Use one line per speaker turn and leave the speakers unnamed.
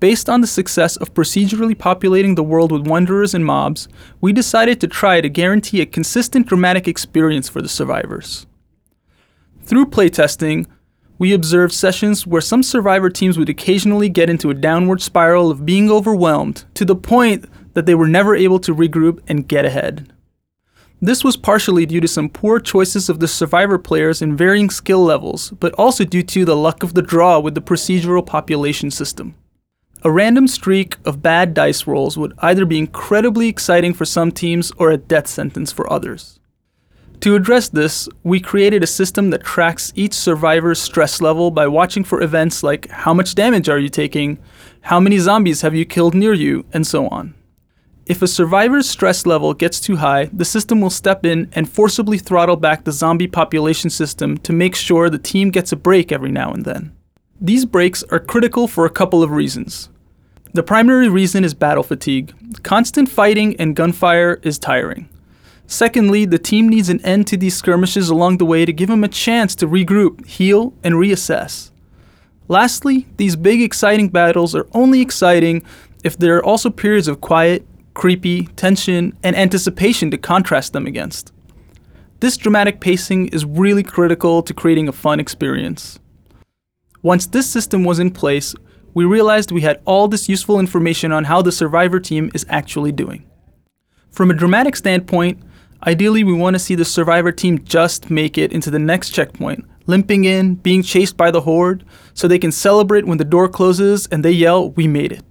Based on the success of procedurally populating the world with wanderers and mobs, we decided to try to guarantee a consistent dramatic experience for the survivors. Through playtesting, we observed sessions where some survivor teams would occasionally get into a downward spiral of being overwhelmed to the point that they were never able to regroup and get ahead. This was partially due to some poor choices of the survivor players in varying skill levels, but also due to the luck of the draw with the procedural population system. A random streak of bad dice rolls would either be incredibly exciting for some teams or a death sentence for others. To address this, we created a system that tracks each survivor's stress level by watching for events like how much damage are you taking, how many zombies have you killed near you, and so on. If a survivor's stress level gets too high, the system will step in and forcibly throttle back the zombie population system to make sure the team gets a break every now and then. These breaks are critical for a couple of reasons. The primary reason is battle fatigue. Constant fighting and gunfire is tiring. Secondly, the team needs an end to these skirmishes along the way to give them a chance to regroup, heal, and reassess. Lastly, these big exciting battles are only exciting if there are also periods of quiet, creepy, tension, and anticipation to contrast them against. This dramatic pacing is really critical to creating a fun experience. Once this system was in place, we realized we had all this useful information on how the survivor team is actually doing. From a dramatic standpoint, ideally we want to see the survivor team just make it into the next checkpoint, limping in, being chased by the horde, so they can celebrate when the door closes and they yell, "We made it."